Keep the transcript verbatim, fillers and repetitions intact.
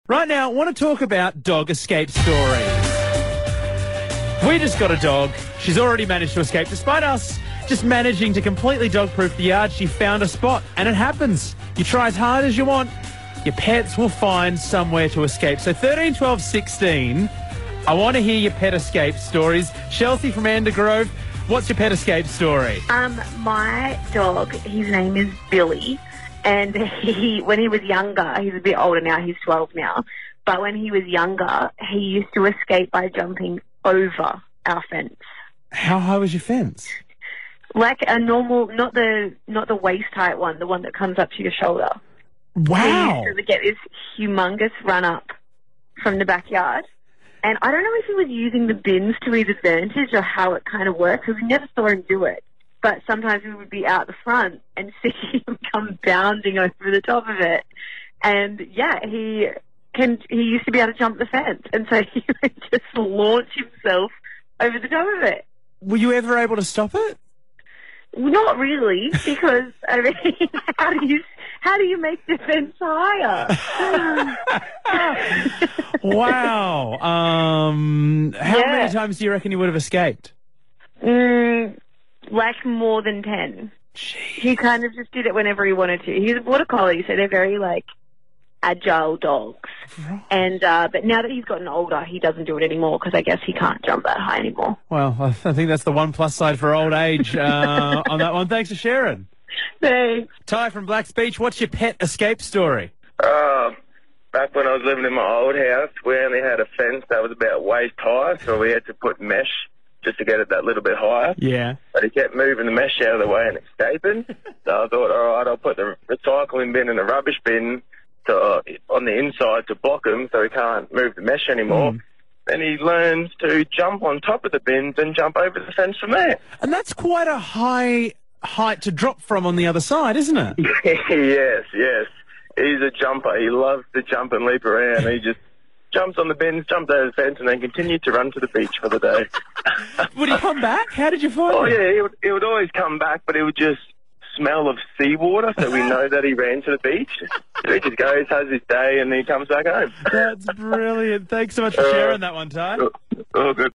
Right now, I want to talk about dog escape stories. We just got a dog. She's already managed to escape. Despite us just managing to completely dog-proof the yard, she found a spot, and it happens. You try as hard as you want, your pets will find somewhere to escape. So thirteen, twelve, sixteen, I want to hear your pet escape stories. Chelsea from Andergrove, what's your pet escape story? Um, my dog, his name is Billy, and he, when he was younger, he's a bit older now, he's twelve now, but when he was younger, he used to escape by jumping over our fence. How high was your fence? Like a normal, not the not the waist-height one, the one that comes up to your shoulder. Wow. He used to get this humongous run-up from the backyard. And I don't know if he was using the bins to his advantage or how it kind of works, because we never saw him do it. But sometimes we would be out the front and see him come bounding over the top of it. And, yeah, he can. He used to be able to jump the fence. And so he would just launch himself over the top of it. Were you ever able to stop it? Not really, because, I mean, how do you... How do you make the fence higher? Wow. Um, how Yeah. many times do you reckon you would have escaped? Mm, like more than ten. Jeez. He kind of just did it whenever he wanted to. He's a border collie, so they're very, like, agile dogs. Right. And uh, but now that he's gotten older, he doesn't do it anymore because I guess he can't jump that high anymore. Well, I think that's the one plus side for old age uh, on that one. Thanks for sharing. Thanks. Ty from Blacks Beach, what's your pet escape story? Uh, back when I was living in my old house, we only had a fence that was about waist high, so we had to put mesh just to get it that little bit higher. Yeah. But he kept moving the mesh out of the way and escaping. So I thought, all right, I'll put the recycling bin and the rubbish bin to, uh, on the inside to block him so he can't move the mesh anymore. Mm. Then he learns to jump on top of the bins and jump over the fence from there. And that's quite a high height to drop from on the other side, isn't it? Yes, yes. He's a jumper. He loves to jump and leap around. He just jumps on the bins, jumps over the fence, and then continued to run to the beach for the day. Would he come back? How did you find Oh, him? yeah, he would, he would always come back, but it would just smell of seawater, so we know that he ran to the beach. So he just goes, has his day, and then he comes back home. That's brilliant. Thanks so much for Uh, sharing that one, Ty. Oh, good.